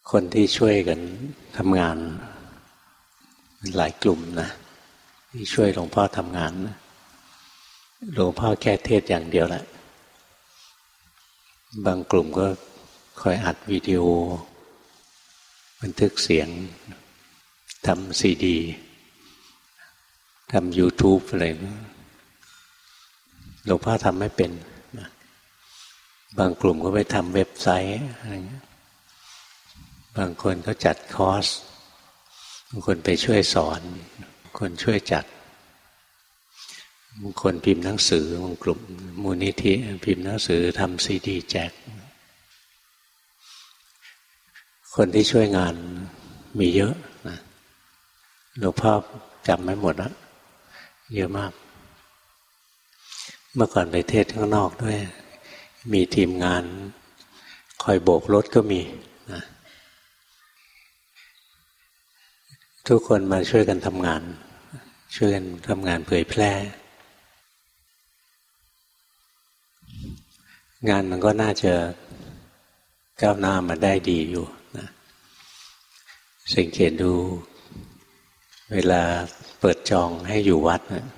คนที่ช่วยกันทำงานหลายกลุ่มนะที่ช่วยหลวงพ่อทำงานนะหลวงพ่อแค่เทศอย่างเดียวแหละบางกลุ่มก็คอยอัดวิดีโอบันทึกเสียงทำซีดีทำ YouTube อะไรหลวงพ่อทำไม่เป็นนะบางกลุ่มก็ไปทำเว็บไซต์อะไรเงี้ยบางคนก็จัดคอร์สบางคนไปช่วยสอนคนช่วยจัดบางคนพิมพ์หนังสือบางกลุ่มมูลนิธิพิมพ์หนังสือทำซีดีแจกคนที่ช่วยงานมีเยอะนะหลวงพ่อจำไม่หมดแล้วเยอะมากเมื่อก่อนไปเทศข้างนอกด้วยมีทีมงานคอยโบกรถก็มีนะทุกคนมาช่วยกันทำงานช่วยกันทำงานเผยแพร่งานมันก็น่าจะก้าวหน้ามาได้ดีอยู่นะสังเกตดูเวลาเปิดจองให้อยู่วัดนะ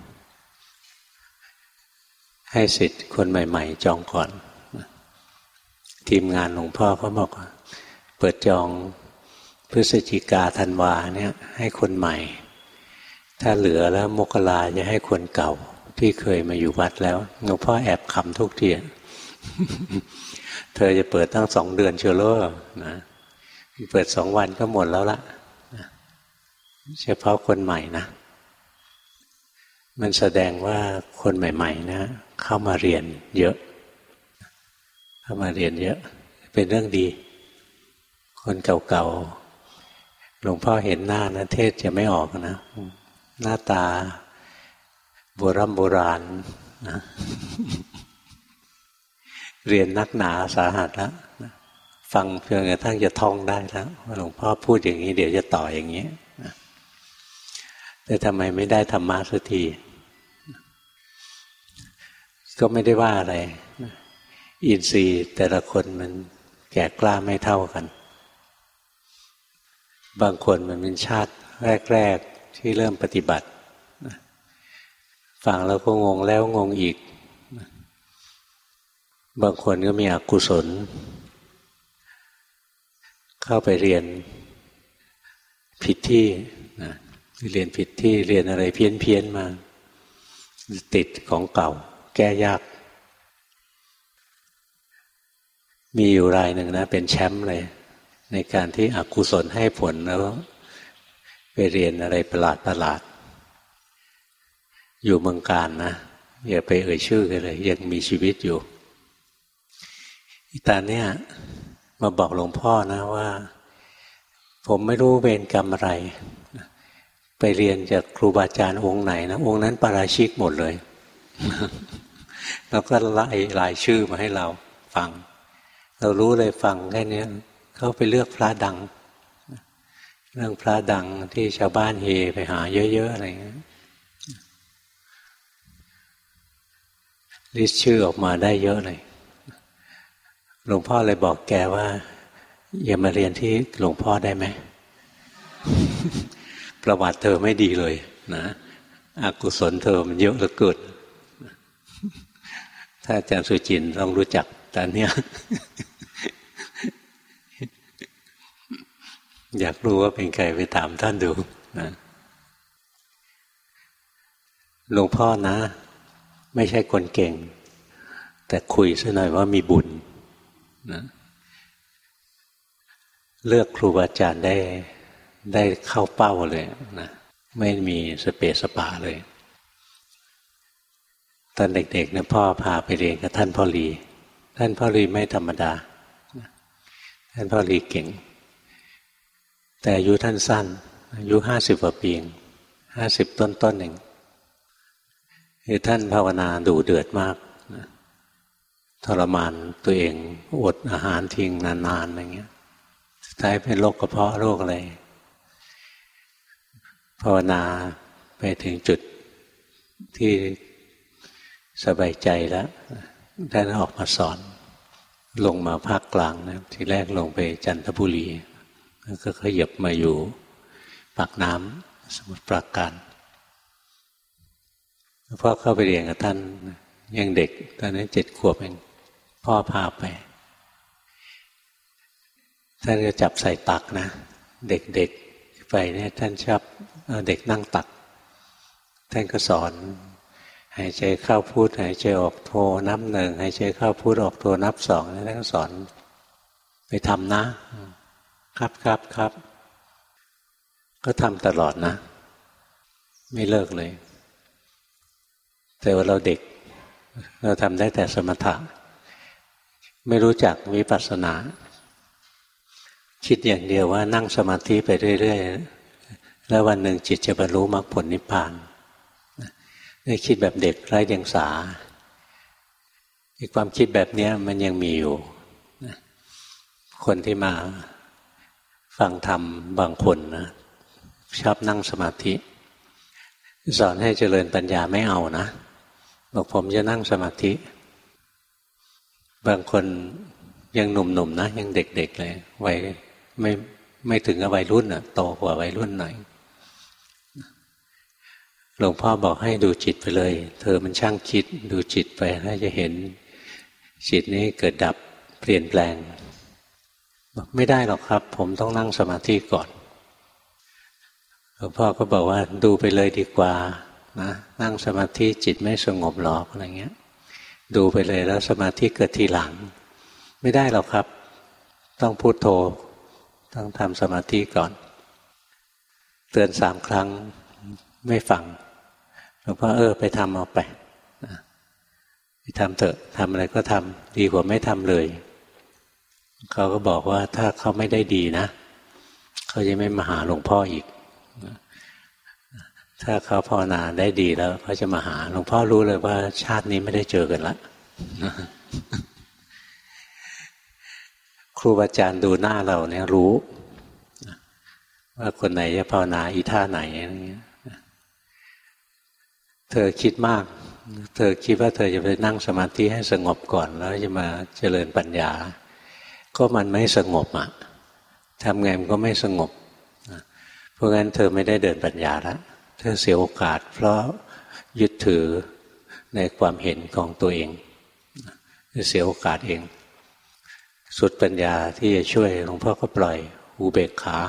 ให้ศิษย์คนใหม่ๆจองก่อนนะทีมงานหลวงพ่อเขาบอกว่าเปิดจองพฤศจิกาธันวาเนี่ยให้คนใหม่ถ้าเหลือแล้วมกราจะให้คนเก่าที่เคยมาอยู่วัดแล้วหลวงพ่อแอบขำทุกทีเธอจะเปิดตั้ง2 เดือนเชียวเหรอนะเปิด2 วันก็หมดแล้วละเฉพาะคนใหม่นะมันแสดงว่าคนใหม่ๆนะเข้ามาเรียนเยอะเข้ามาเรียนเยอะเป็นเรื่องดีคนเก่าๆหลวงพ่อเห็นหน้านะเทศจะไม่ออกนะหน้าตาโบราณนะเรียนนักหนาสาหัสแล้วฟังเพียงกระทั่งจะท่องได้แล้วว่าหลวงพ่อพูดอย่างนี้เดี๋ยวจะต่ออย่างนี้แต่ทำไมไม่ได้ธรรมะสักทีก็ไม่ได้ว่าอะไรอินทรีย์แต่ละคนมันแก่กล้าไม่เท่ากันบางคนมันเป็นชาติแรกๆที่เริ่มปฏิบัติฟังแล้วก็งงแล้วงงอีกบางคนก็มีอกุศลเข้าไปเรียนผิดที่นะเรียนผิดที่เรียนอะไรเพี้ยนมาติดของเก่าแก้ยากมีอยู่รายหนึ่งนะเป็นแชมป์เลยในการที่อกุศลให้ผลแล้วไปเรียนอะไรประหลาดอยู่เมืองการนะอย่าไปเอ่ยชื่อกันเลยยังมีชีวิตอยู่ตอนเนี้ยมาบอกหลวงพ่อนะว่าผมไม่รู้เวรกรรมอะไรไปเรียนจากครูบาอาจารย์องค์ไหนนะองค์นั้นปาราชิกหมดเลยแล้วก็ไล่รายชื่อมาให้เราฟังเรารู้เลยฟังแค่นี้เขาไปเลือกพระดังเรื่องพระดังที่ชาวบ้านเฮไปหาเยอะๆอะไรเงี้ยลิสต์ชื่อออกมาได้เยอะเลยหลวงพ่อเลยบอกแกว่าอย่ามาเรียนที่หลวงพ่อได้ไหม ประวัติเธอไม่ดีเลยนะอกุศลเธอมันเยอะเหลือเกินถ้าอาจารย์สุจินต์ต้องรู้จักตอนเนี้ย อยากรู้ว่าเป็นใครไปถามท่านดูนะหลวงพ่อนะไม่ใช่คนเก่งแต่คุยซะหน่อยว่ามีบุญนะเลือกครูบาอาจารย์ได้เข้าเป้าเลยนะไม่มีสเปสปาเลยตอนเด็กๆนะพ่อพาไปเรียนกับท่านพ่อลีท่านพ่อลีไม่ธรรมดาท่านพ่อลีเก่งแต่อายุท่านสั้นอายุ50 กว่าปี50 ต้นๆเองคือท่านภาวนาดุเดือดมากนะทรมานตัวเองอดอาหารทิ้งนานๆอะไรเงี้ยสุดท้ายเป็นโรคกระเพาะโรคอะไรภาวนาไปถึงจุดที่สบายใจแล้วท่านออกมาสอนลงมาภาคกลางนะทีแรกลงไปจันทบุรีแล้วก็ขยับมาอยู่ปากน้ำสมุทรปราการพ่อเข้าไปเรียนกับท่านยังเด็กตอนนั้น7 ขวบเองพ่อพาไปท่านก็จับใส่ตักนะเด็กๆไปเนี่ยท่านชอบเอาเด็กนั่งตักท่านก็สอนหายใจเข้าพุทหายใจออกโทนับ 1หายใจเข้าพุทออกโทนับ 2ท่านก็สอนไปทำนะครับก็ทำตลอดนะไม่เลิกเลยแต่ว่าเราเด็กเราทำได้แต่สมถะไม่รู้จักวิปัสสนาคิดอย่างเดียวว่านั่งสมาธิไปเรื่อยๆแล้ววันหนึ่งจิตจะบรรลุมรรคผลนิพพานนี่คิดแบบเด็กไร้เดียงสาความคิดแบบนี้มันยังมีอยู่คนที่มาฟังธรรมบางคนนะชอบนั่งสมาธิสอนให้เจริญปัญญาไม่เอานะบอกผมจะนั่งสมาธิบางคนยังหนุ่มๆนะยังเด็กๆเลยวัยไม่ถึงกับวัยรุ่นอ่ะโตกว่าวัยรุ่นหน่อยหลวงพ่อบอกให้ดูจิตไปเลยเธอมันช่างคิดดูจิตไปแล้วจะเห็นจิตนี้เกิดดับเปลี่ยนแปลงบอกไม่ได้หรอกครับผมต้องนั่งสมาธิก่อนหลวงพ่อก็บอกว่าดูไปเลยดีกว่านะนั่งสมาธิจิตไม่สงบหรอกอะไรเงี้ยดูไปเลยแล้วสมาธิเกิดทีหลังไม่ได้หรอกครับต้องพุทโธต้องทำสมาธิก่อนเตือน3 ครั้งไม่ฟังหลวงพ่อไปทำเอาไปไปทำเถอะทำอะไรก็ทำดีกว่าไม่ทำเลยเขาก็บอกว่าถ้าเขาไม่ได้ดีนะเขาจะไม่มาหาหลวงพ่ออีกถ้าเขาภาวนาได้ดีแล้วเขาจะมาหาหลวงพ่อรู้เลยว่าชาตินี้ไม่ได้เจอกันละครูบาอาจารย์ดูหน้าเราเนี่ยรู้ว่าคนไหนจะภาวนาอีท่าไหนอะไรเงี้ยเธอคิดมากเธอคิดว่าเธอจะไปนั่งสมาธิให้สงบก่อนแล้วจะมาเจริญปัญญาก็มันไม่สงบอ่ะทำไงมันก็ไม่สงบเพราะงั้นเธอไม่ได้เดินปัญญาแล้วเธอเสียโอกาสเพราะยึดถือในความเห็นของตัวเองเสียโอกาสเองสุดปัญญาที่จะช่วยหลวงพ่อก็ปล่อยอุเบกขา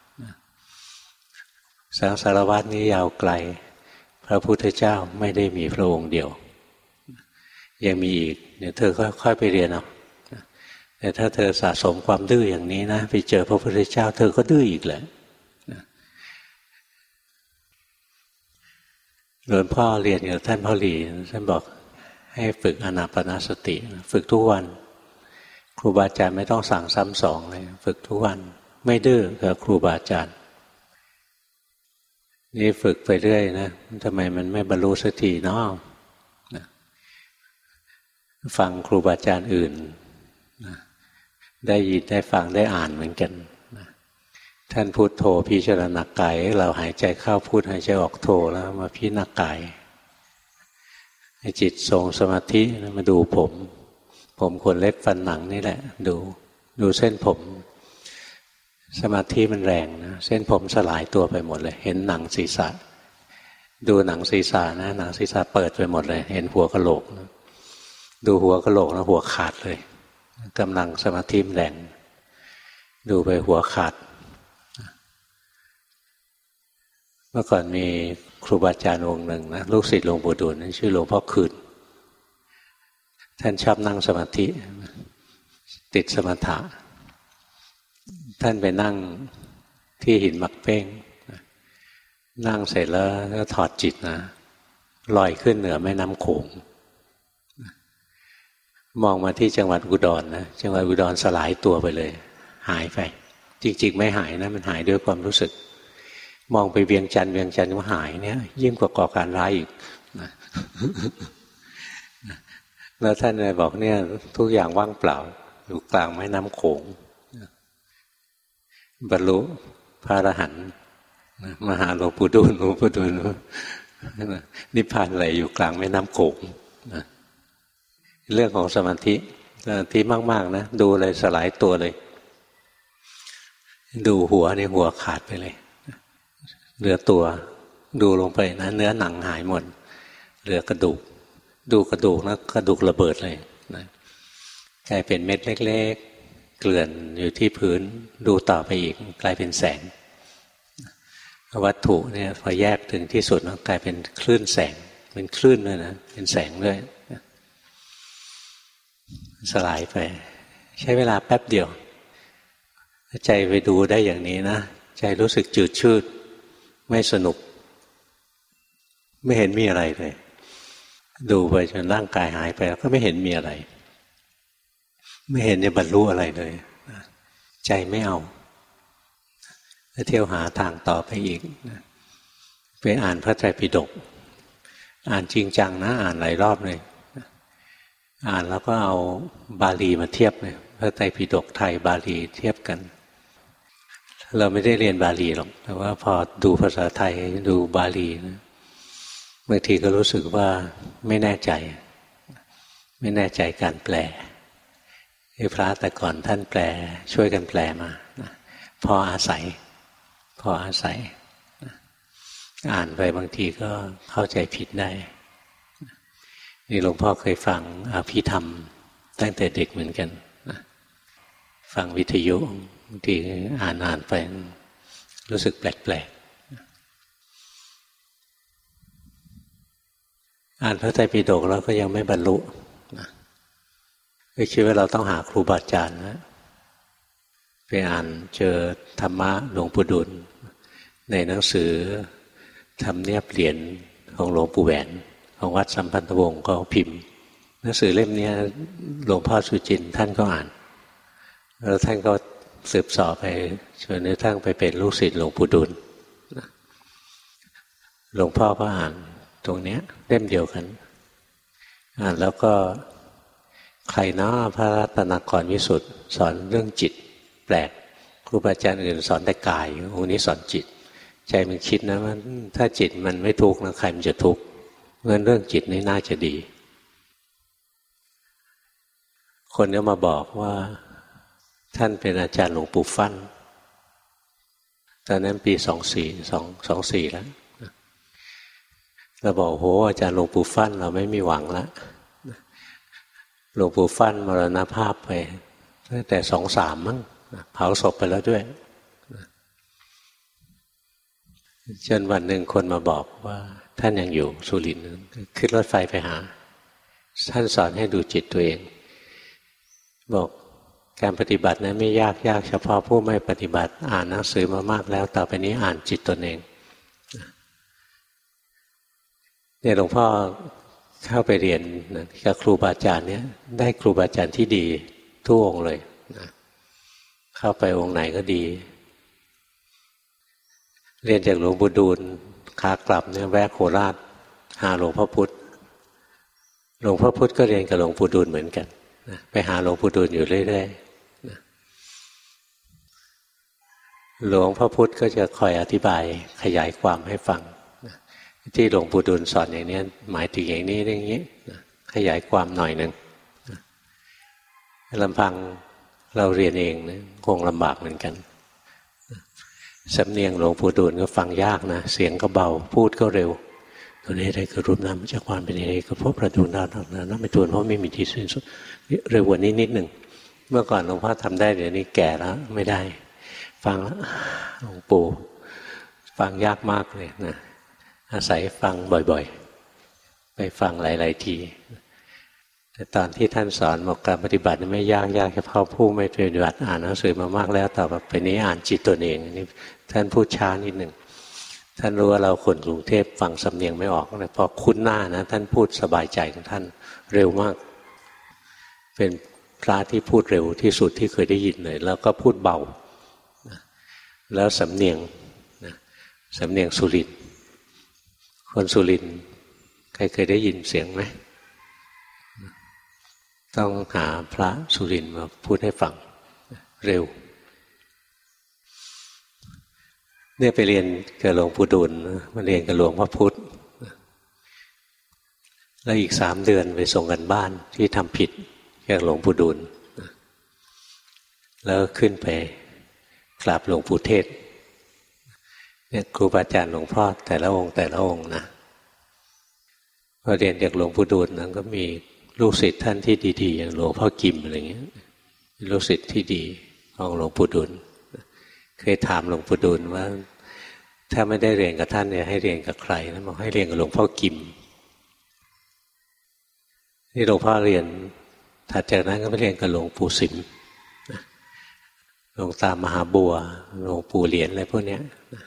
สังสารวัฏนี้ยาวไกลพระพุทธเจ้าไม่ได้มีพระองค์เดียวยังมีอีกเดี๋ยวเธอค่อยๆไปเรียนเอาแต่ถ้าเธอสะสมความดื้ออย่างนี้นะไปเจอพระพุทธเจ้าเธอก็ดื้ออีกแหละหลวงพ่อเรียนกับท่านพ่อหลีท่านบอกให้ฝึกอานาปานสติฝึกทุกวันครูบาอาจารย์ไม่ต้องสั่งซ้ำสองเลยฝึกทุกวันไม่ดื้อกับครูบาอาจารย์นี่ฝึกไปเรื่อยนะทำไมมันไม่บรรลุสักทีเนาะฟังครูบาอาจารย์อื่นได้ยินได้ฟังได้อ่านเหมือนกันท่านพุทโธพิจารณากายเราหายใจเข้าพุทหายใจออกโธแล้วมาพิจารณากายให้จิตทรงสมาธิมาดูผมขนเล็บฟันหนังนี่แหละดูเส้นผมสมาธิมันแรงนะเส้นผมสลายตัวไปหมดเลยเห็นหนังศีรษะดูหนังศีรษะนะหนังศีรษะเปิดไปหมดเลยเห็นหัวกะโหลกนะดูหัวกะโหลกแล้วหัวขาดเลยกำลังสมาธิแรงดูไปหัวขาดเมื่อก่อนมีครูบาอาจารย์องค์หนึ่งนะลูกศิษย์หลวงปู่ดูลชื่อหลวงพ่อคืนท่านชอบนั่งสมาธิติดสมถะท่านไปนั่งที่หินหมักเป้งนั่งเสร็จแล้วก็ถอดจิตนะลอยขึ้นเหนือแม่น้ำโขงมองมาที่จังหวัดอุดรนะจังหวัดอุดรสลายตัวไปเลยหายไปจริงๆไม่หายนะมันหายด้วยความรู้สึกมองไปเวียงจันทร์ก็หายเนี่ยยิ่งกว่าก่อการร้ายอีกนะแล้วท่านเลยบอกเนี่ยทุกอย่างว่างเปล่าอยู่กลางแม่น้ำโขงบรรลุพระอรหันต์มาหาหลวงปู่ดูลนิพพานไหลอยู่กลางแม่น้ำโขงเรื่องของสมาธิมากๆนะดูเลยสลายตัวเลยดูหัวเนี่ยหัวขาดไปเลยเหลือตัวดูลงไปนะเนื้อหนังหายหมดเหลือกระดูกดูกระดูกนะกระดูกระเบิดเลยนะกลายเป็นเม็ดเล็กๆเกลื่อนอยู่ที่พื้นดูต่อไปอีกกลายเป็นแสงวัตถุเนี่ยพอแยกถึงที่สุดกลายเป็นคลื่นแสงเป็นคลื่นด้วยนะเป็นแสงด้วยสลายไปใช้เวลาแป๊บเดียวใจไปดูได้อย่างนี้นะใจรู้สึกจืดชืดไม่สนุกไม่เห็นมีอะไรเลยดูไปจนร่างกายหายไปแล้วก็ไม่เห็นมีอะไรไม่เห็นจะบรรลุอะไรเลยใจไม่เอาเที่ยวหาทางต่อไปอีกไปอ่านพระไตรปิฎกอ่านจริงจังนะอ่านหลายรอบเลยอ่านแล้วก็เอาบาลีมาเทียบเลยพระไตรปิฎกไทยบาลีเทียบกันเราไม่ได้เรียนบาลีหรอกแต่ว่าพอดูภาษาไทยดูบาลีนะบางทีก็รู้สึกว่าไม่แน่ใจการแปลพระแต่ก่อนท่านแปลช่วยกันแปลมาพออาศัยอ่านไปบางทีก็เข้าใจผิดได้นี่หลวงพ่อเคยฟังอภิธรรมตั้งแต่เด็กเหมือนกันฟังวิทยุบางทีอ่านไปรู้สึกแปลกๆอ่านพระไตรปิฎกแล้วก็ยังไม่บรรลุก็คิดว่าเราต้องหาครูบาอาจารย์นะไปอ่านเจอธรรมะหลวงปู่ดุลในหนังสือทำเนียบเหรียญของหลวงปู่แหวนของวัดสัมพันธวงศ์ก็พิมพ์หนังสือเล่มนี้หลวงพ่อสุจินต์ท่านก็อ่านแล้วท่านก็สืบสอบไปจนกระทั่งไปเป็นลูกศิษย์หลวงปู่ดุลหลวงพ่อก็อ่านตรงนี้เล่มเดียวกันอ่านแล้วก็ใครนะพระรัตนกรวิสุทธิ์สอนเรื่องจิตแปลกครูบาอาจารย์อื่นสอนแต่กายองค์นี้สอนจิตใจมันคิดนะว่าถ้าจิตมันไม่ทุกข์นะใครมันจะทุกข์งั้นเรื่องจิตนี่น่าจะดีคนก็มาบอกว่าท่านเป็นอาจารย์หลวงปู่ฟั่นตอนนั้นปี24แล้วเราบอกโหอาจารย์หลวงปู่ฟั่นเราไม่มีหวังแล้วหลวงปู่ฟั่นมรณภาพไปตั้งแต่23มั้งเผาศพไปแล้วด้วยจนวันหนึ่งคนมาบอกว่าท่านยังอยู่สุรินทร์ขึ้นรถไฟไปหาท่านสอนให้ดูจิตตัวเองบอกการปฏิบัตินั้นไม่ยากเฉพาะผู้ไม่ปฏิบัติอ่านหนังสือมามากแล้วต่อไปนี้อ่านจิตตนเองเนี่ยหลวงพ่อเข้าไปเรียนกับครูบาอาจารย์เนี่ยได้ครูบาอาจารย์ที่ดีทุกองค์เลยนะเข้าไปองค์ไหนก็ดีเรียนจากหลวงปู่ดูลขากลับเนี่ยแวะโคราชหาหลวงพ่อพุธหลวงพ่อพุธก็เรียนกับหลวงปู่ดูลเหมือนกันนะไปหาหลวงปู่ดูลอยู่เรื่อยๆนะหลวงพ่อพุธก็จะคอยอธิบายขยายความให้ฟังนะที่หลวงปู่ดูลสอนอย่างนี้หมายถึงอย่างนี้อย่างนี้นะขยายความหน่อยหนึ่งนะลำพังเราเรียนเองนะคงลำบากเหมือนกันสำเนียงหลวงปู่ดูลก็ฟังยากนะเสียงก็เบาพูดก็เร็วตัวนี้ได้คือรูปนามจากความเป็นเองก็พบประดูนาน้ำไม่ทวนเพราะไม่มีที่สิ้นสุดเร็วกว่านี้นิดหนึ่งเมื่อก่อนหลวงพ่อทำได้เดี๋ยวนี้แก่แล้วไม่ได้ฟังแล้วหลวงปู่ฟังยากมากเลยนะอาศัยฟังบ่อยๆไปฟังหลายๆทีแต่ตอนที่ท่านสอนบอกการปฏิบัติไม่ยากเฉพาะผู้ไม่ปฏิบัติอ่านหนังสือมามากแล้วต่อไปนี้อ่านจิตตนเองนี่ท่านพูดช้านิดหนึ่งท่านรู้ว่าเราคนกรุงเทพฟังสำเนียงไม่ออกเลยพอคุ้นหน้านะท่านพูดสบายใจของท่านเร็วมากเป็นพระที่พูดเร็วที่สุดที่เคยได้ยินเลยแล้วก็พูดเบาแล้วสำเนียงสุรินทร์คนสุรินทร์ใครเคยได้ยินเสียงไหมต้องหาพระสุรินทร์มาพูดให้ฟังเร็วเนี่ยไปเรียนกับหลวงปู่ดูลมาเรียนกับหลวงพ่อพุธแล้วอีก3 เดือนไปส่งกันบ้านที่ทำผิดกับหลวงปู่ดูลแล้วขึ้นไปกราบหลวงปู่เทศเนี่ยครูบาอาจารย์หลวงพ่อแต่ละองค์นะพอเรียนจากหลวงปู่ดูลนั้นก็มีลูกศิษย์ท่านที่ดีๆอย่างหลวงพ่อกิมอะไรเงี้ยลูกศิษย์ที่ดีของหลวงปู่ดูลเคยถามหลวงปู่ดูลว่าถ้าไม่ได้เรียนกับท่านเนี่ยให้เรียนกับใครท่านบอกให้เรียนกับหลวงพ่อกิมที่หลวงพ่อเรียนถัดจากนั้นก็ไปเรียนกับหลวงปู่สิมหลวงตามหาบัวหลวงปู่เหรียญอะไรพวกนี้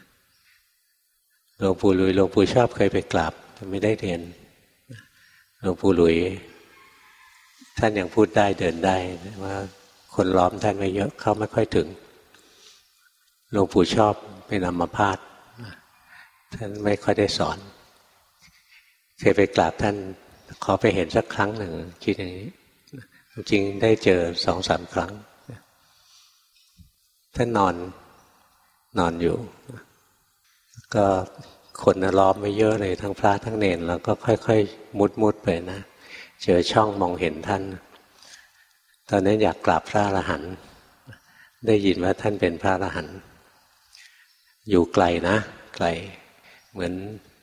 หลวงปู่หลุยหลวงปู่ชอบเคยไปกราบแต่ไม่ได้เรียนหลวงปู่หลุยท่านยังพูดได้เดินได้ว่าคนล้อมท่านไม่เยอะเข้าไม่ค่อยถึงหลวงปู่ชอบเป็นอัมพาตท่านไม่ค่อยได้สอนเคยไปกราบท่านขอไปเห็นสักครั้งหนึ่งคิดอย่างนี้จริงได้เจอ 2-3 ครั้งท่านนอนอยู่ก็คนล้อมไม่เยอะเลยทั้งพระทั้งเนรแล้วก็ค่อยๆมุดไปนะเจอช่องมองเห็นท่านตอนนั้นอยากกราบพระอรหันต์ได้ยินว่าท่านเป็นพระอรหันต์อยู่ไกลนะไกลเหมือน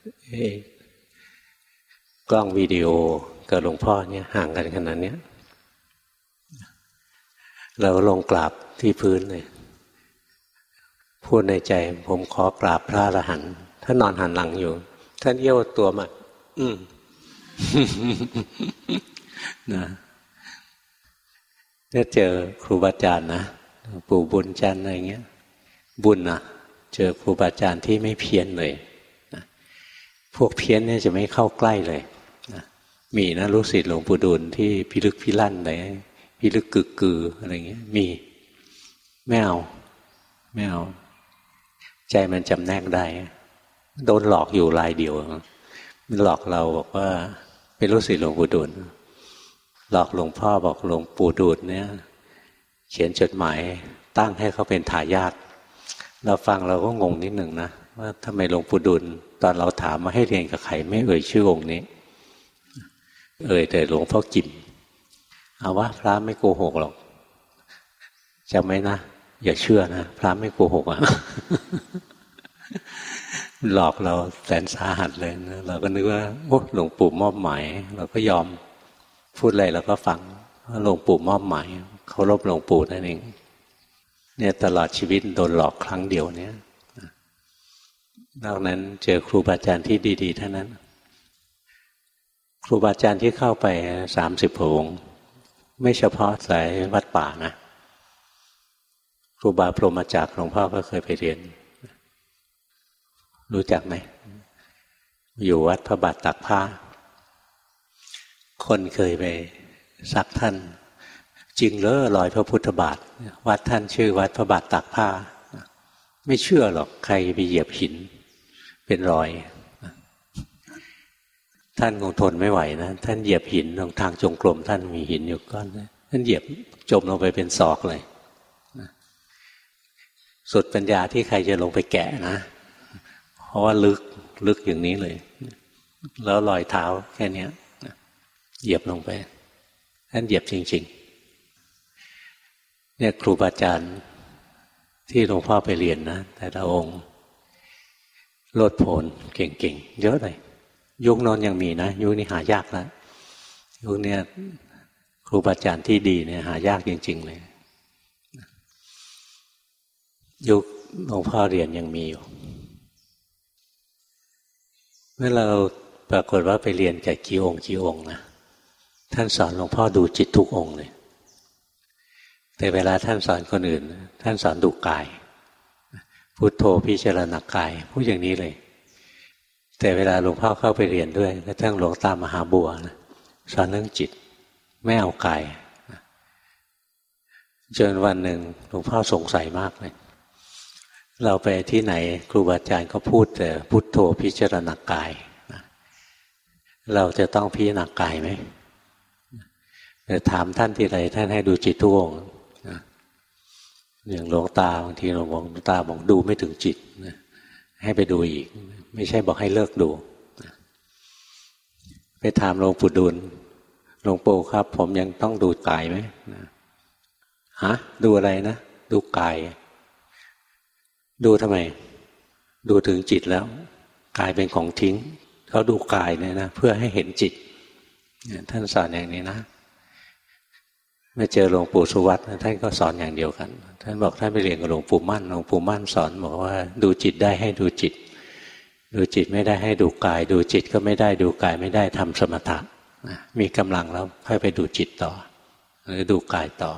กล้องวิดีโอกับหลวงพ่อเนี่ยห่างกันขนาดนี้เราลงกราบที่พื้นเลยพูดในใจผมขอกราบพระอรหันต์ท่านนอนหันหลังอยู่ท่านเอี้ยวตัวมานะถ้าเจอครูบาอาจารย์นะปู่บุญจันทร์อะไรเงี้ยบุญนะเจอครูบาอาจารย์ที่ไม่เพี้ยนเลยนะพวกเพี้ยนเนี่ยจะไม่เข้าใกล้เลยนะมีนะลูกศิษย์หลวงปู่ดูลที่พิลึกพิลั่นอะไรพิลึกกึกกืออะไรเงี้ยมีไม่เอาใจมันจำแนกได้โดนหลอกอยู่รายเดียวมันหลอกเราบอกว่าเป็นลูกศิษย์หลวงปู่ดูลหลอกหลวงพ่อบอกหลวงปู่ดูลเนี่ยเขียนจดหมายตั้งให้เขาเป็นทายาทเราฟังเราก็งงนิดหนึ่งนะว่าทำไมหลวงปู่ดูลตอนเราถามมาให้เรียนกับใครไม่เอ่ยชื่อองค์นี้เอ่ยแต่หลวงพ่อกิมเอาวะพระไม่โกหกหรอกจำไว้นะอย่าเชื่อนะพระไม่โกหกอ่ะ หลอกเราแสนสาหัสเลยนะเราก็นึกว่าโอ้หลวงปู่มอบหมายเราก็ยอมพูดอะไรเราก็ฟังว่าหลวงปู่มอบหมายเคารพหลวงปู่นั่นเองเนี่ยตลอดชีวิตโดนหลอกครั้งเดียวเนี่ยนอกนั้นเจอครูบาอาจารย์ที่ดีๆเท่านั้นครูบาอาจารย์ที่เข้าไป30 องค์ไม่เฉพาะสายวัดป่านะครูบาพรหมจักรหลวงพ่อก็เคยไปเรียนรู้จักไหมอยู่วัดพระบาทตากผ้าคนเคยไปซักท่านจริงเลยรอยพระพุทธบาทวัดท่านชื่อวัดพระบาทตากผ้าไม่เชื่อหรอกใครไปเหยียบหินเป็นรอยท่านคงทนไม่ไหวนะท่านเหยียบหินตรงทางจงกรมท่านมีหินอยู่ก้อนท่านเหยียบจมลงไปเป็นศอกเลยสุดปัญญาที่ใครจะลงไปแกะนะเพราะว่าลึกอย่างนี้เลยแล้วรอยเท้าแค่นี้เหยียบลงไปท่านเหยียบจริงๆเนี่ยครูบาอาจารย์ที่หลวงพ่อไปเรียนนะแต่ละองค์โลดโผนเก่งๆเยอะเลยยุคโน้นยังมีนะยุคนี้หายากแล้วยุคนี้ครูบาอาจารย์ที่ดีเนี่ยหายากจริงๆเลยยุคหลวงพ่อเรียนยังมีอยู่เมื่อเราปรากฏว่าไปเรียนกับกี่องค์นะท่านสอนหลวงพ่อดูจิตทุกองค์เลยแต่เวลาท่านสอนคนอื่นท่านสอนดูกายพุทโธพิจารณากายพูดอย่างนี้เลยแต่เวลาหลวงพ่อเข้าไปเรียนด้วยกระทั่งหลวงตามหาบัวนะสอนเรื่องจิตไม่เอากายจนวันหนึ่งหลวงพ่อสงสัยมากเลยเราไปที่ไหนครูบาอาจารย์ก็พูดแต่พุทโธพิจารณากายเราจะต้องพิจารณากายไหมถามท่านทีไรท่านให้ดูจิตทุกองค์อย่างหลวงตาบางทีหลวงตาบอกดูไม่ถึงจิตให้ไปดูอีกไม่ใช่บอกให้เลิกดูไปถามหลวงปู่ดูลหลวงปู่ครับผมยังต้องดูกายไหมฮะดูอะไรนะดูกายดูทำไมดูถึงจิตแล้วกายเป็นของทิ้งเขาดูกายเนี่ยนะเพื่อให้เห็นจิตท่านสอนอย่างนี้นะเมื่อเจอหลวงปู่สุวัตท่านก็สอนอย่างเดียวกันท่านบอกท่านไปเรียนกับหลวงปู่มั่นหลวงปู่มั่นสอนบอกว่าดูจิตได้ให้ดูจิตดูจิตไม่ได้ให้ดูกายดูจิตก็ไม่ได้ดูกายไม่ได้ทำสมถะมีกำลังแล้วค่อยไปดูจิตต่อหรือดูกายต่อ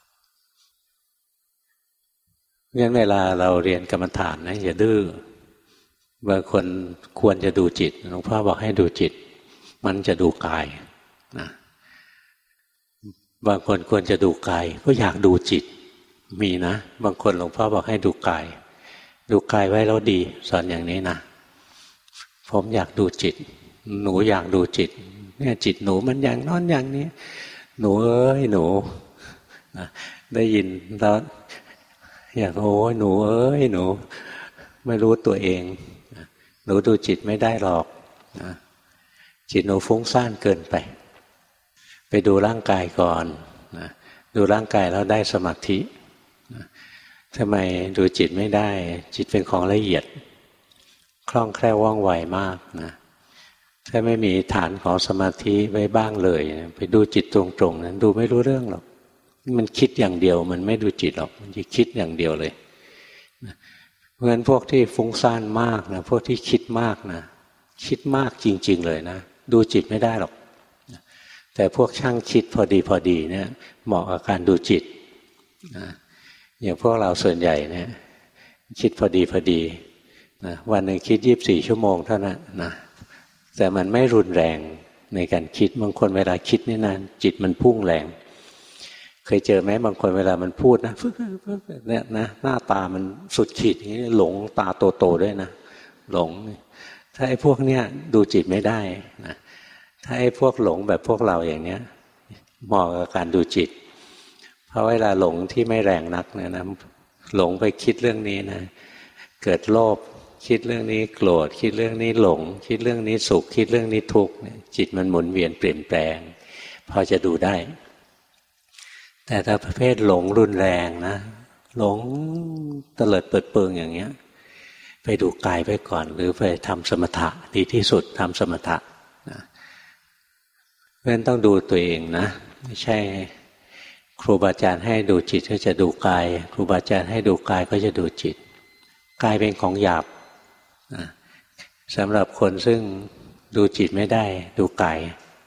งั้นเวลาเราเรียนกรรมฐานนะอย่าดื้อบางคนควรจะดูจิตหลวงพ่อบอกให้ดูจิตมันจะดูกายนะบางคนควรจะดูกายก็อยากดูจิตมีนะบางคนหลวงพ่อบอกให้ดูกายดูกายไว้แล้วดีสอนอย่างนี้นะผมอยากดูจิตหนูอยากดูจิตเนี่ยจิตหนูมันอย่างนอนอย่างนี้หนูเอ้ยหนูนะได้ยินแล้วอยากโอ้ยหนูเอ้ยหนูไม่รู้ตัวเองหนูดูจิตไม่ได้หรอกนะจิตหนูฟุ้งซ่านเกินไปดูร่างกายก่อนนะดูร่างกายแล้วได้สมาธินะทำไมดูจิตไม่ได้จิตเป็นของละเอียดคล่องแคล่วว่องไวมากนะถ้าไม่มีฐานของสมาธิไว้บ้างเลยไปดูจิตตรงๆนั้นดูไม่รู้เรื่องหรอกมันคิดอย่างเดียวมันไม่ดูจิตหรอกมันจะคิดอย่างเดียวเลยนะเพราะฉะนั้นพวกที่ฟุ้งซ่านมากนะพวกที่คิดมากนะคิดมากจริงๆเลยนะดูจิตไม่ได้หรอกแต่พวกช่างคิดพอดีเนี่ยเหมาะกับการดูจิตนะอย่างพวกเราส่วนใหญ่เนี่ยคิดพอดีนะวันหนึ่งคิด24 ชั่วโมงเท่านั้นนะแต่มันไม่รุนแรงในการคิดบางคนเวลาคิดนี่นะจิตมันพุ่งแรงเคยเจอไหมบางคนเวลามันพูดนะเนี่ยนะหน้าตามันสุดขีดอย่างนี้หลงตาโตๆด้วยนะหลงถ้าไอ้พวกเนี้ยดูจิตไม่ได้นะถ้าไอ้พวกหลงแบบพวกเราอย่างเนี้ยเหมาะกับการดูจิตเพราะเวลาหลงที่ไม่แรงนักเนี่ยนะหลงไปคิดเรื่องนี้นะเกิดโลภคิดเรื่องนี้โกรธคิดเรื่องนี้หลงคิดเรื่องนี้สุขคิดเรื่องนี้ทุกข์จิตมันหมุนเวียนเปลี่ยนแปลงพอจะดูได้แต่ถ้าประเภทหลงรุนแรงนะหลงเตลิดเปิดเปิงอย่างเงี้ยไปดูกายไปก่อนหรือไปทำสมถะดีที่สุดทำสมถะนะเพราะฉะนั้นต้องดูตัวเองนะไม่ใช่ครูบาอาจารย์ให้ดูจิตก็จะดูกายครูบาอาจารย์ให้ดูกายก็จะดูจิตกายเป็นของหยาบนะสำหรับคนซึ่งดูจิตไม่ได้ดูกาย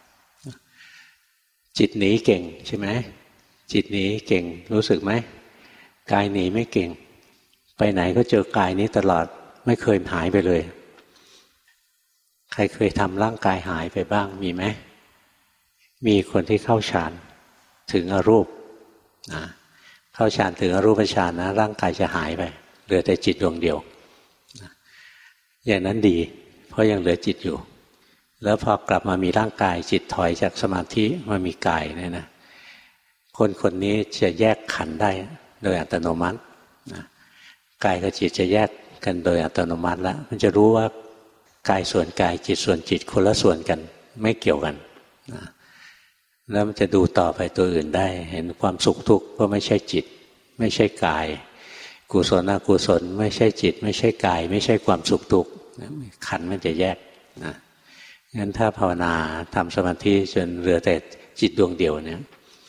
จิตหนีเก่งใช่ไหมจิตหนีเก่งรู้สึกไหมกายหนีไม่เก่งไปไหนก็เจอกายนี้ตลอดไม่เคยหายไปเลยใครเคยทำร่างกายหายไปบ้างมีไหมมีคนที่เข้าฌานถึงอรูปนะเข้าฌานถึงอรูปฌานนะร่างกายจะหายไปเหลือแต่จิตดวงเดียวนะอย่างนั้นดีเพราะยังเหลือจิตอยู่แล้วพอกลับมามีร่างกายจิตถอยจากสมาธิมามีกายเนี่ยนะคนนี้จะแยกขันธ์ได้โดยอัตโนมัตินะกายกับจิตจะแยกกันโดยอัตโนมัติแล้วมันจะรู้ว่ากายส่วนกายจิตส่วนจิตคนละส่วนกันไม่เกี่ยวกันนะแล้วมันจะดูต่อไปตัวอื่นได้เห็นความสุขทุกข์ก็ไม่ใช่จิตไม่ใช่กายกุศลอกุศลไม่ใช่จิตไม่ใช่กายไม่ใช่ความสุขทุกข์ขันธ์มันจะแยกนะงั้นถ้าภาวนาทำสมาธิจนเหลือแต่จิตดวงเดียวเนี่ย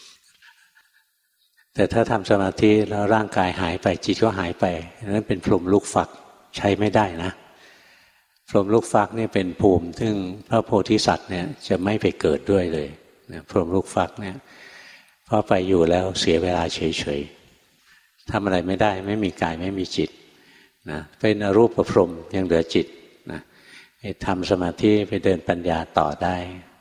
แต่ถ้าทำสมาธิแล้วร่างกายหายไปจิตก็หายไปนั้นเป็นพรหมลูกฟักใช้ไม่ได้นะพรหมลูกฟักนี่เป็นภูมิซึ่งพระโพธิสัตว์เนี่ยจะไม่ไปเกิดด้วยเลยพรหมลูกฟักเนี่ยพอไปอยู่แล้วเสียเวลาเฉยๆทำอะไรไม่ได้ไม่มีกายไม่มีจิตนะเป็นอรูปพรหมยังเหลือจิตนะไปทำสมาธิไปเดินปัญญาต่อได้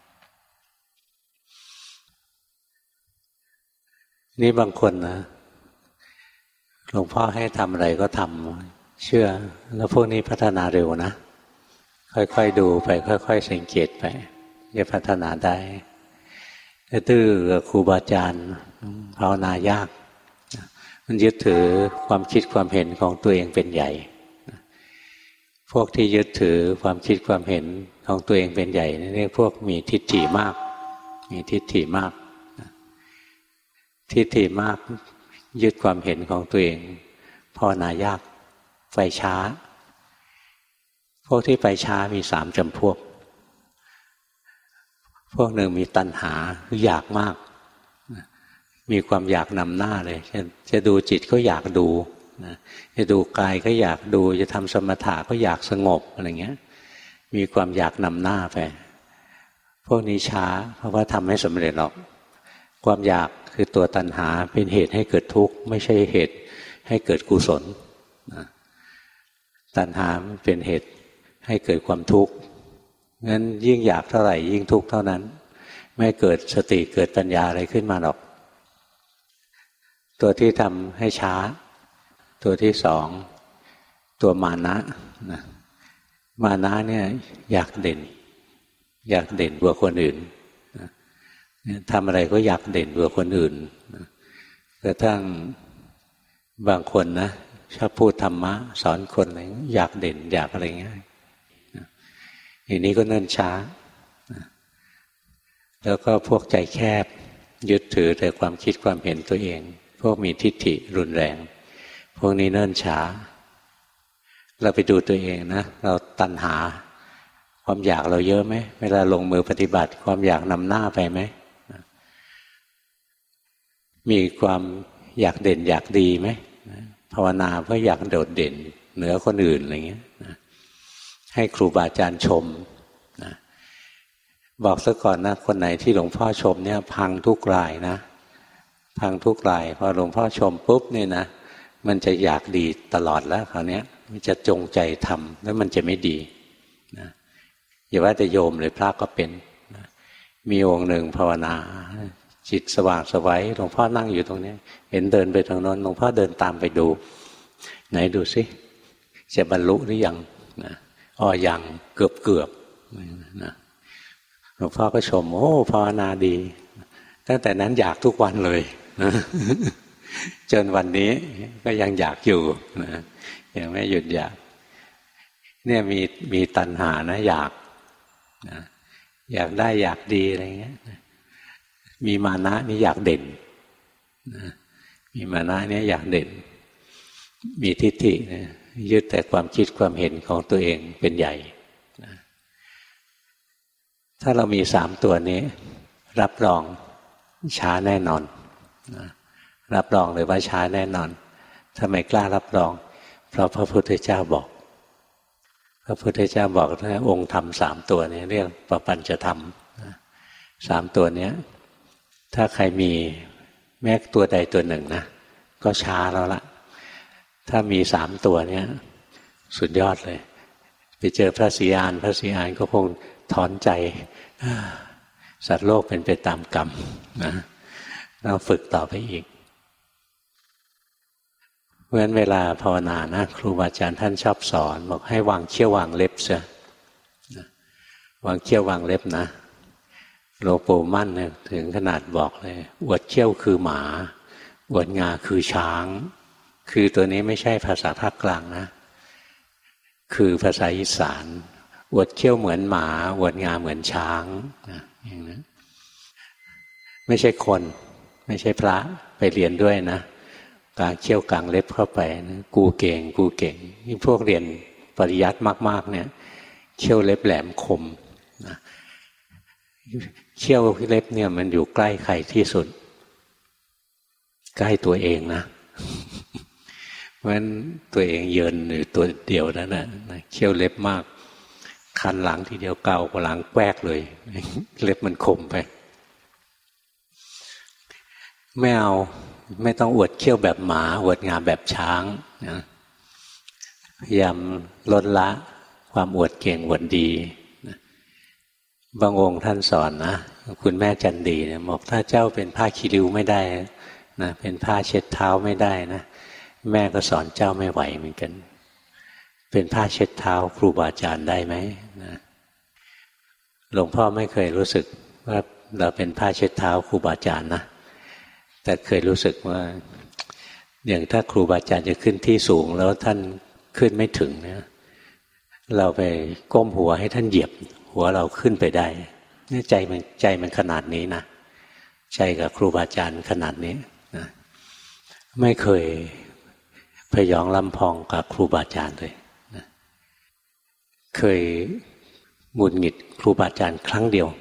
นี่บางคนนะหลวงพ่อให้ทำอะไรก็ทำเชื่อแล้วพวกนี้พัฒนาเร็วนะค่อยๆดูไปค่อยๆสังเกตไปจะพัฒนาได้แต่ตื้อกับครูบาอาจารย์ภาวนายากมันยึดถือความคิดความเห็นของตัวเองเป็นใหญ่พวกที่ยึดถือความคิดความเห็นของตัวเองเป็นใหญ่นี่เรียกพวกมีทิฏฐิมากมีทิฏฐิมากทิฏฐิมากยึดความเห็นของตัวเองภาวนายากไฟช้าพวกที่ไปช้ามี3 จำพวกหนึ่งมีตัณหาคืออยากมากมีความอยากนำหน้าเลยจะดูจิตก็อยากดูจะดูกายก็อยากดูจะทำสมถะก็อยากสงบอะไรเงี้ยมีความอยากนำหน้าไปพวกนี้ช้าเพราะว่าทำไม่สำเร็จหรอกความอยากคือตัวตัณหาเป็นเหตุให้เกิดทุกข์ไม่ใช่เหตุให้เกิดกุศลตัณหาเป็นเหตุให้เกิดความทุกข์งั้นยิ่งอยากเท่าไหร่ยิ่งทุกข์เท่านั้นไม่เกิดสติเกิดปัญญาอะไรขึ้นมาหรอกตัวที่ทำให้ช้าตัวที่2ตัวมานะมานะเนี่ยอยากเด่นกว่าคนอื่นทำอะไรก็อยากเด่นกว่าคนอื่นกระทั่งบางคนนะชอบพูดธรรมะสอนคนอะไรอยากเด่นอยากอะไรเงี้ยอย่างนี้ก็เนิ่นช้าแล้วก็พวกใจแคบยึดถือแต่ความคิดความเห็นตัวเองพวกมีทิฏฐิรุนแรงพวกนี้เนิ่นช้าเราไปดูตัวเองนะเราตัณหาความอยากเราเยอะไหมเวลาลงมือปฏิบัติความอยากนำหน้าไปไหมมีความอยากเด่นอยากดีไหมภาวนาเพื่ออยากโดดเด่นเหนือคนอื่นอะไรเงี้ยให้ครูบาอาจารย์ชมนะบอกซะก่อนนะคนไหนที่หลวงพ่อชมเนี่ยพังทุกรายนะพังทุกรายพอหลวงพ่อชมปุ๊บเนี่ยนะมันจะอยากดีตลอดแล้วคราวนี้มันจะจงใจทำแล้วมันจะไม่ดีนะอย่าว่าแต่โยมเลยพระก็เป็นนะมีองค์หนึ่งภาวนาจิตสว่างไสวหลวงพ่อนั่งอยู่ตรงนี้เห็นเดินไปทางโน้นหลวงพ่อเดินตามไปดูไหนดูสิจะบรรลุหรือยังนะยังเกือบนะหลวงพ่อก็ชมโอ้ภาวนาดีตั้งแต่นั้นอยากทุกวันเลยนะจนวันนี้ก็ยังอยากอยู่นะยังไม่หยุดอยากเนี่ยมีตัณหานะอยากนะอยากได้อยากดีอะไรเงี้ยมีมานะนี่อยากเด่นนะมีมานะนี่อยากเด่นมีทิฏฐินะยึดแต่ความคิดความเห็นของตัวเองเป็นใหญ่นะถ้าเรามี3 ตัวนี้รับรองช้าแน่นอนนะรับรองเลยว่าช้าแน่นอนทำไมกล้ารับรองเพราะพระพุทธเจ้าบอกพระพุทธเจ้าบอกว่าองค์ธรรม3 ตัวนี้เรียกปปัญจธรรม3 ตัวนี้ถ้าใครมีแม้ตัวใดตัวหนึ่งนะก็ช้าแล้วล่ะถ้ามี3 ตัวนี้สุดยอดเลยไปเจอพระศรีอานก็คงถอนใจสัตว์โลกเป็นไปตามกรรมนะเราฝึกต่อไปอีกเพราะฉะนั้นเวลาภาวนานะครูบาอาจารย์ท่านชอบสอนบอกให้วางเขี้ยววางเล็บเสียวางเขี้ยววางเล็บนะหลวงปู่มั่นเนี่ยถึงขนาดบอกเลยอวดเขี้ยวคือหมาอวดงาคือช้างคือตัวนี้ไม่ใช่ภาษาภาคกลางนะคือภาษาอีสานอวดเขี้ยวเหมือนหมาอวดงาเหมือนช้างนะอย่างนั้นไม่ใช่คนไม่ใช่พระไปเรียนด้วยนะกางเขี้ยวกางเล็บเข้าไปนะกูเก่งนี่พวกเรียนปริยัติมากๆเนี่ยเขี้ยวเล็บแหลมคมนะเขี้ยวเล็บเนี่ยมันอยู่ใกล้ใครที่สุดใกล้ตัวเองนะเพราะฉะนั้นตัวเองเยินอยู่ตัวเดียวนั่นนะเขี้ยวเล็บมากคันหลังทีเดียวเกากว่าหลังแกวกเลยเล็บมันคมไปไม่เอาไม่ต้องอวดเขี้ยวแบบหมาอวดงาแบบช้างนะพยายามลดละความอวดเก่งอวดดีนะบางองค์ท่านสอนนะคุณแม่จันดีเนี่ยบอกถ้าเจ้าเป็นผ้าคีริ้วไม่ได้นะเป็นผ้าเช็ดเท้าไม่ได้นะแม่ก็สอนเจ้าไม่ไหวเหมือนกันเป็นผ้าเช็ดเท้าครูบาอาจารย์ได้ไหมนะหลวงพ่อไม่เคยรู้สึกว่าเราเป็นผ้าเช็ดเท้าครูบาอาจารย์นะแต่เคยรู้สึกว่าอย่างถ้าครูบาอาจารย์จะขึ้นที่สูงแล้วท่านขึ้นไม่ถึงเนี่ยเราไปก้มหัวให้ท่านเหยียบหัวเราขึ้นไปได้นี่ใจมันขนาดนี้นะใจกับครูบาอาจารย์ขนาดนี้นะไม่เคยพยองลำพองกับครูบาอาจารย์เลยนะเคยหงุดหงิดครูบาอาจารย์ครั้งเดียว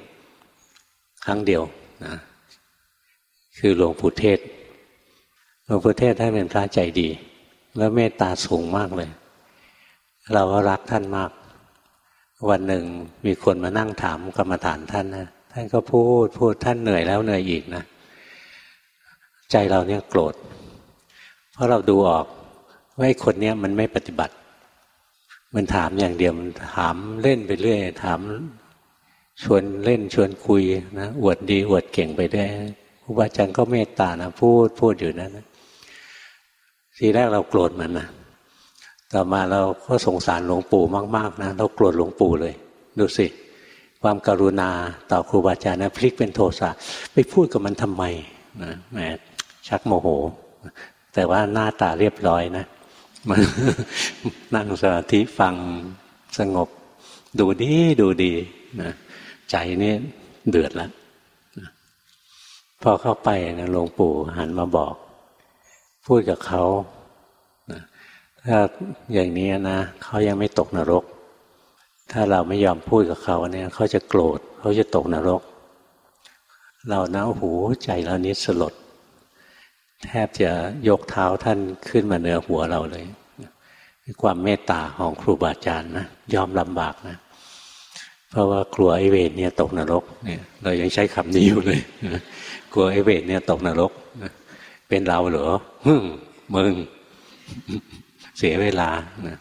นะคือหลวงปู่เทศท่านเป็นพระใจดีแล้วเมตตาสูงมากเลยเราก็รักท่านมากวันหนึ่งมีคนมานั่งถามกรรมฐานท่านนะท่านก็พูดท่านเหนื่อยแล้วเหนื่อยอีกนะใจเราเนี่ยโกรธเพราะเราดูออกว่าไอ้คนเนี้ยมันไม่ปฏิบัติมันถามอย่างเดียวมันถามเล่นไปเรื่อยถามชวนเล่นชวนคุยนะอวดดีอวดเก่งไปได้ครูบาอาจารย์ก็เมตตานะพูดอยู่นั้นนะทีแรกเราโกรธมันนะต่อมาเราก็สงสารหลวงปู่มากๆนะเราโกรธหลวงปู่เลยดูสิความกรุณาต่อครูบาอาจารย์นะพลิกเป็นโทสะไปพูดกับมันทำไมนะแหมชักโมโหแต่ว่าหน้าตาเรียบร้อยนะมันนั่งสมาธิฟังสงบดูดีนะใจนี่เดือดแล้วนะพอเข้าไปนะหลวงปู่หันมาบอกพูดกับเขานะถ้าอย่างนี้นะเขายังไม่ตกนรกถ้าเราไม่ยอมพูดกับเขาเนี่ยเขาจะโกรธเขาจะตกนรกเรานะโอ้โหใจเรานี้สลดแทบจะยกเท้าท่านขึ้นมาเหนือหัวเราเลยความเมตตาของครูบาอาจารย์นะยอมลำบากนะเพราะว่ากลัวไอ้เวรเนี่ยตกนรกเนี่ยเรายังใช้คำนี้อยู่เลยกลัวไอ้เวรเนี่ยตกนรกเป็นเราเหรอมึงเสียเวลานะ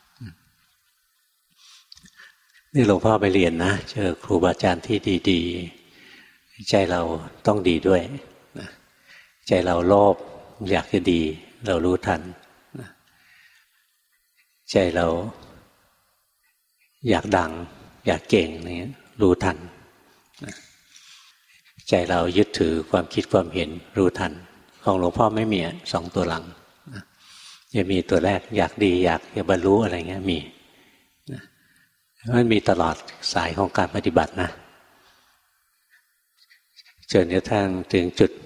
นี่หลวงพ่อไปเรียนนะเจอครูบาอาจารย์ที่ดีๆใจเราต้องดีด้วยนะใจเราโลภอยากจะดีเรารู้ทันนะใจเราอยากดังอยากเก่งนี่รู้ทันนะใจเรายึดถือความคิดความเห็นรู้ทันของหลวงพ่อไม่มีสองตัวหลังนะจะมีตัวแรกอยากดีอยากจะบรรลุอะไรเงี้ยมีนะมันมีตลอดสายของการปฏิบัตินะจนกระทั่งถึงจุด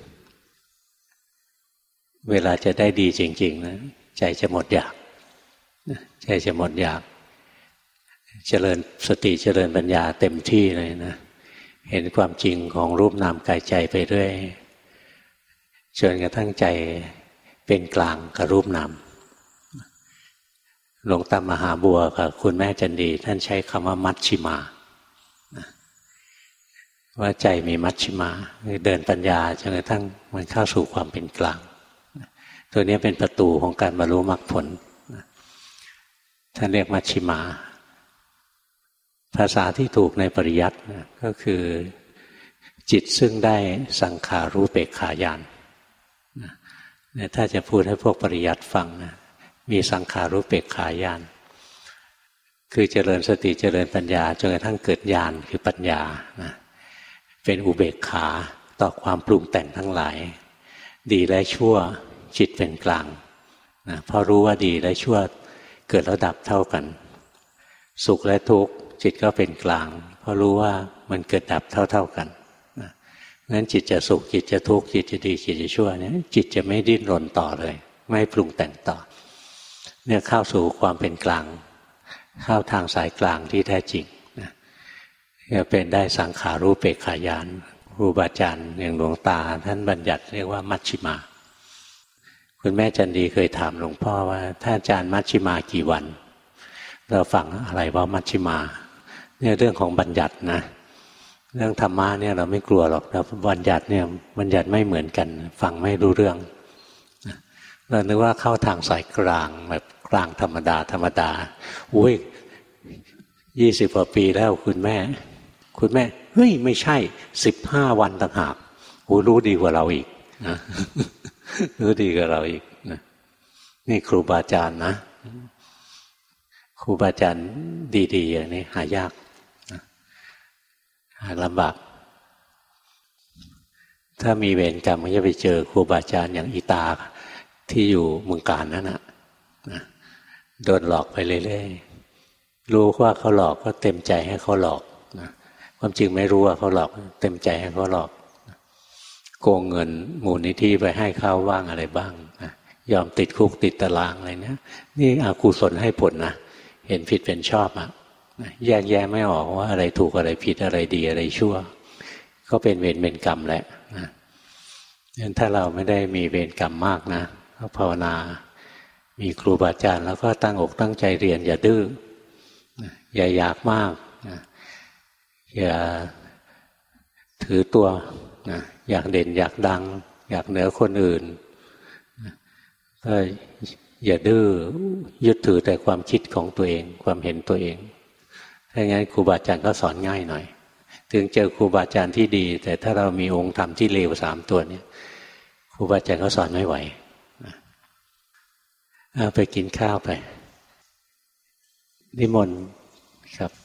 เวลาจะได้ดีจริงๆนะใจจะหมดอยากใจจะหมดอยากเจริญสติเจริญปัญญาเต็มที่เลยนะเห็นความจริงของรูปนามกายใจไปเรื่อยจนกระทั่งใจเป็นกลางกับรูปนามหลวงตามหาบัวกับคุณแม่จันดีท่านใช้คำว่ามัชฌิมาว่าใจมีมัชฌิมาเดินปัญญาจนกระทั่งมันเข้าสู่ความเป็นกลางตัวนี้เป็นประตูของการบรรลุมรรคผลท่านเรียกมัชฌิมาภาษาที่ถูกในปริยัติก็คือจิตซึ่งได้สังขารูปเปกขาญาณถ้าจะพูดให้พวกปริยัติฟังนะมีสังขารูปเปกขาญาณคือเจริญสติเจริญปัญญาจนกระทั่งเกิดญาณคือปัญญานะเป็นอุเบกขาต่อความปรุงแต่งทั้งหลายดีและชั่วจิตเป็นกลางนะพอรู้ว่าดีและชั่วเกิดแล้วดับเท่ากันสุขและทุกข์จิตก็เป็นกลางเพราะรู้ว่ามันเกิดดับเท่ากันนะงั้นจิตจะสุขจิตจะทุกข์จิตจะดีจิตจะชั่วเนี่ยจิตจะไม่ดิ้นรนต่อเลยไม่ปรุงแต่งต่อเนี่ยเข้าสู่ความเป็นกลางเข้าทางสายกลางที่แท้จริงนะจะเป็นได้สังขารูปเปกขาญาณครูบาอาจารย์อย่างหลวงตาท่านบัญญัติเรียกว่ามัชฌิมาคุณแม่จันดีเคยถามหลวงพ่อว่าท่านอาจารย์มัชฌิมากี่วันเราฟังอะไรว่ามัชฌิมาเนี่ยเรื่องของบัญญัตินะเรื่องธรรมะเนี่ยเราไม่กลัวหรอกแต่บัญญัติเนี่ยบัญญัติไม่เหมือนกันฟังไม่รู้เรื่องเรานึกว่าเข้าทางสายกลางแบบกลางธรรมดาอุ้ย20 กว่าปีแล้วคุณแม่เฮ้ยไม่ใช่15 วันต่างหากโอ้รู้ดีกว่าเราอีกนะรู้ดีกว่าเราอีกนะนี่ครูบาอาจารย์นะครูบาอาจารย์ดีๆอย่างนี้หายากนะหาลำบากถ้ามีเวรกรรมก็จะไปเจอครูบาอาจารย์อย่างอีตาที่อยู่เมืองการนั่นนะโดนหลอกไปเรื่อยๆรู้ว่าเขาหลอกก็เต็มใจให้เขาหลอกนะความจริงไม่รู้ว่าเขาหลอกเต็มใจให้เขาหลอกโกงเงินมูลนิธิไปให้เขาบ้างอะไรบ้างนะยอมติดคุกติดตารางอะไรเนี่ยนี่อกุศลให้ผลนะเห็นผิดเป็นชอบอ่ะแยกแยะไม่ออกว่าอะไรถูกอะไรผิดอะไรดีอะไรชั่วก็เป็นเวรเป็นกรรมแหละนะงั้นถ้าเราไม่ได้มีเวรกรรมมากนะก็ภาวนามีครูบาอาจารย์แล้วก็ตั้งอกตั้งใจเรียนอย่าดื้ออย่าอยากมากอย่าถือตัวอยากเด่นอยากดังอยากเหนือคนอื่นก็อย่าดื้อยึดถือแต่ความคิดของตัวเองความเห็นตัวเองถ้างั้นครูบาอาจารย์ก็สอนง่ายหน่อยถึงเจอครูบาอาจารย์ที่ดีแต่ถ้าเรามีองค์ธรรมที่เลว3 ตัวนี้ครูบาอาจารย์ก็สอนไม่ไหวไปกินข้าวไปนิมนต์ครับ